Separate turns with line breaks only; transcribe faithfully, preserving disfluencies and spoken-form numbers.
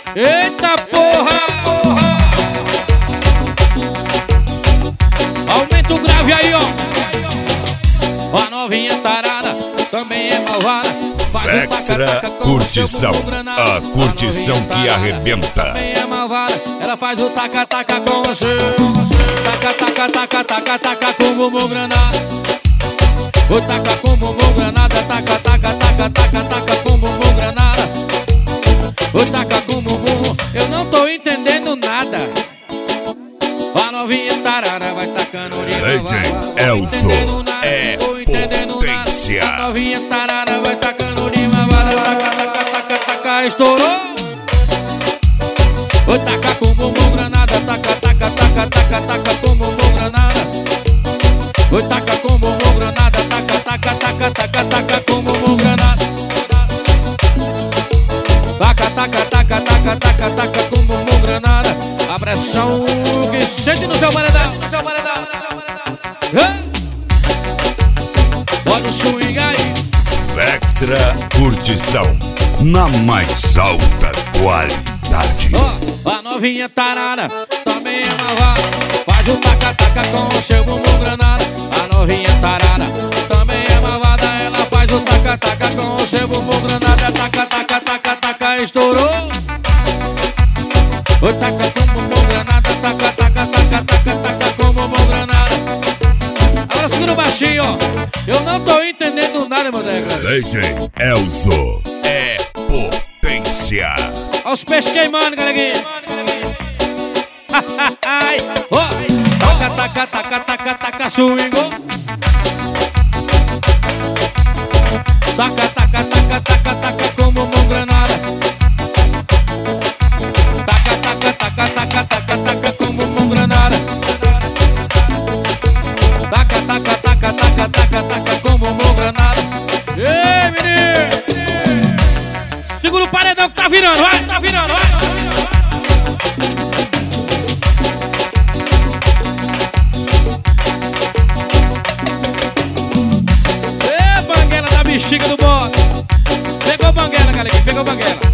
Eita porra, porra. Aumenta o grave aí, ó. A novinha tarada também é malvada.
Vectra Curtição, a curtição que arrebenta.
Também é malvada. Ela faz o taca-taca com o seu. Taca-taca-taca-taca-taca com o bumbum granada. O taca com o bumbum granada. Taca-taca-taca-taca-taca com o bumbum granada. O taca com o bumbum. Eu não tô entendendo nada. A novinha tarara vai tacando de
D J Elzo é potência.
A novinha tarara vai tacando de mamada. Taca, taca, taca, taca, estourou. Oi, taca com bumbum granada. Taca, taca, taca, taca, taca com bumbum granada. Oi, taca com bumbum granada. Taca, taca, taca, taca, taca com bumbum granada. Taca, taca, taca, taca, taca, taca com bumbum granada. A pressão que sente no seu paredão, no seu paredão. Bota o swing aí.
Vectra Curtição, na mais alta qualidade.
Ó, a novinha tarada também é malvada. Faz o taca-taca com o seu bumbum granada. A novinha tarada também é malvada. Ela faz o taca-taca com o seu bumbum granada. Taca, taca, taca, taca, estourou. O taca com bumbum granada. Taca, taca, taca, taca, taca com bumbum granada. Agora segura o baixinho, ó. Eu não tô entendendo nada, meu Deus.
D J Elzo é potência.
Olha os peixes queimando, galerinha. Ó, taca, taca, taca, taca, taca, swingou. Taca, taca, taca, taca, taca com bumbum granada. Taca, taca, taca, taca, taca, taca com bumbum granada. Taca, taca, taca, taca, taca, taca com bumbum granada. Ei, menino! Segura o paredão que tá virando, vai! Tá virando, vai! Ê, banguela da bexiga do bode! Pegou banguela, galera, pegou banguela.